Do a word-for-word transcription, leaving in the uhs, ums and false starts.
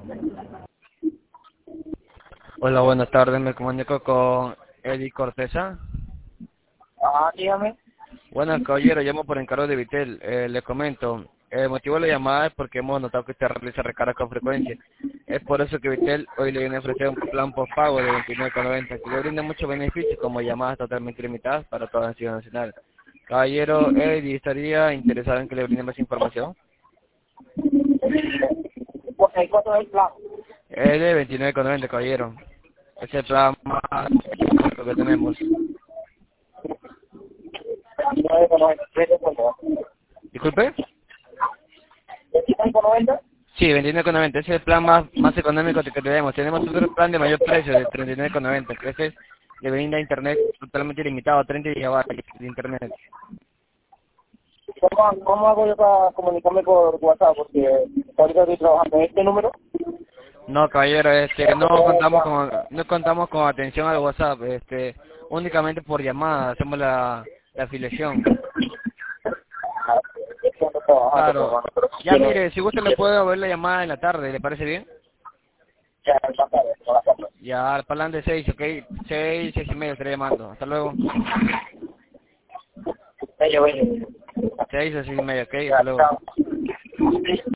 Hola, buenas tardes. Me comunico con Eddie Cortesa. Ah, dígame. Bueno, caballero, llamo por encargo de Vitel. Eh, le comento. El motivo de la llamada es porque hemos notado que usted realiza recargas con frecuencia. Es por eso que Vitel hoy le viene a ofrecer un plan postpago de veintinueve con noventa que le brinda muchos beneficios como llamadas totalmente limitadas para toda la ciudad nacional. Caballero, Eddie, ¿estaría interesado en que le brinde más información? Pues, ¿cuánto es el plan? Es de veintinueve con noventa, caballero. Es el plan más económico que tenemos. veintinueve con noventa. ¿Disculpe? veintinueve con noventa. Sí, veintinueve con noventa, ese es el plan más, más económico que tenemos. Tenemos otro plan de mayor precio, de treinta y nueve con noventa, que ese le brinda internet totalmente ilimitado, treinta gigabytes de internet. ¿Cómo, ¿Cómo hago yo para comunicarme por WhatsApp? Porque ahorita estoy trabajando en este número. No, caballero, este, no contamos con, no contamos con atención al WhatsApp, este, únicamente por llamada hacemos la, la afiliación. Estoy trabajando, pues, Claro. hermano, pero si Ya quiero, mire, si gusta le puedo ver la llamada en la tarde, ¿le parece bien? ya, ya, ya, ya, ya, ya. Ya, al plan de seis, ok, seis, seis y medio estaré llamando. Hasta luego. Bello, bello. Seis o seis y medio, ok, hasta Ya, luego. chao.